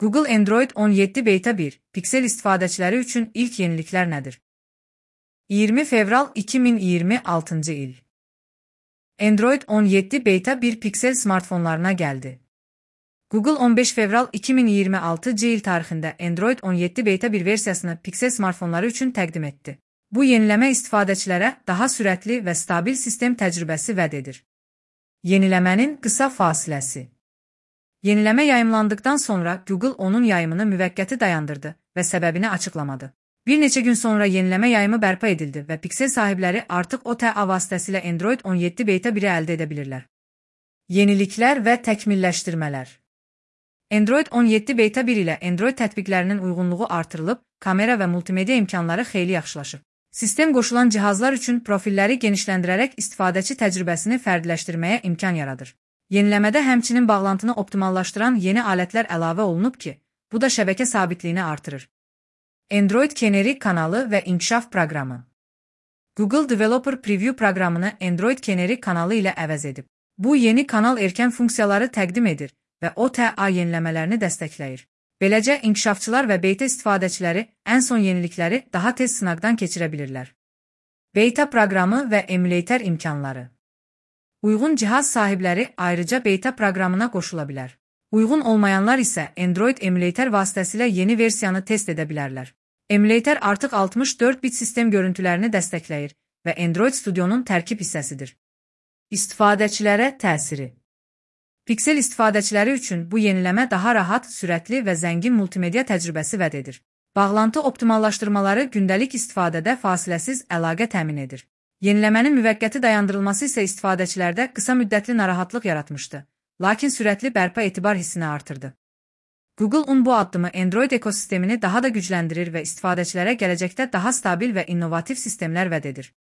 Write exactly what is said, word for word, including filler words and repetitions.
Google Android on yeddi Beta bir Pixel istifadəçiləri üçün ilk yeniliklər nədir? iyirmi fevral iki min iyirmi altıncı il. Android on yeddi Beta bir Pixel smartfonlarına gəldi. Google on beş fevral iki min iyirmi altıncı il tarixində Android on yeddi Beta bir versiyasını Pixel smartfonları üçün təqdim etdi. Bu yeniləmə istifadəçilərə daha sürətli və stabil sistem təcrübəsi vəd edir. Yeniləmənin qısa fasiləsi. Yeniləmə yayımlandıqdan sonra Google onun yayımını müvəqqəti dayandırdı və səbəbini açıqlamadı. Bir neçə gün sonra yeniləmə yayımı bərpa edildi və Pixel sahibləri artıq O T A vasitəsilə Android on yeddi Beta biri əldə edə bilirlər. Yeniliklər və təkmilləşdirmələr. Android on yeddi Beta bir ilə Android tətbiqlərinin uyğunluğu artırılıb, kamera və multimedia imkanları xeyli yaxşılaşıb. Sistem qoşulan cihazlar üçün profilləri genişləndirərək istifadəçi təcrübəsini fərdiləşdirməyə imkan yaradır. Yeniləmədə həmçinin bağlantını optimallaşdıran yeni alətlər əlavə olunub ki, bu da şəbəkə sabitliyini artırır. Android Canary kanalı və inkişaf proqramı. Google Developer Preview proqramını Android Canary kanalı ilə əvəz edib. Bu yeni kanal erkən funksiyaları təqdim edir və O T A yeniləmələrini dəstəkləyir. Beləcə, inkişafçılar və beta istifadəçiləri ən son yenilikləri daha tez sınaqdan keçirə bilirlər. Beta proqramı və emülator imkanları. Uyğun cihaz sahibləri ayrıca beta proqramına qoşula bilər. Uyğun olmayanlar isə Android emülator vasitəsilə yeni versiyanı test edə bilərlər. Emülator artıq altmış dörd bit sistem görüntülərini dəstəkləyir və Android Studio'nun tərkib hissəsidir. İstifadəçilərə təsiri. Pixel istifadəçiləri üçün bu yeniləmə daha rahat, sürətli və zəngin multimedia təcrübəsi vəd edir. Bağlantı optimallaşdırmaları gündəlik istifadədə fasiləsiz əlaqə təmin edir. Yeniləmənin müvəqqəti dayandırılması isə istifadəçilərdə qısa müddətli narahatlıq yaratmışdı, lakin sürətli bərpa etibar hissini artırdı. Google'un bu addımı Android ekosistemini daha da gücləndirir və istifadəçilərə gələcəkdə daha stabil və innovativ sistemlər vəd edir.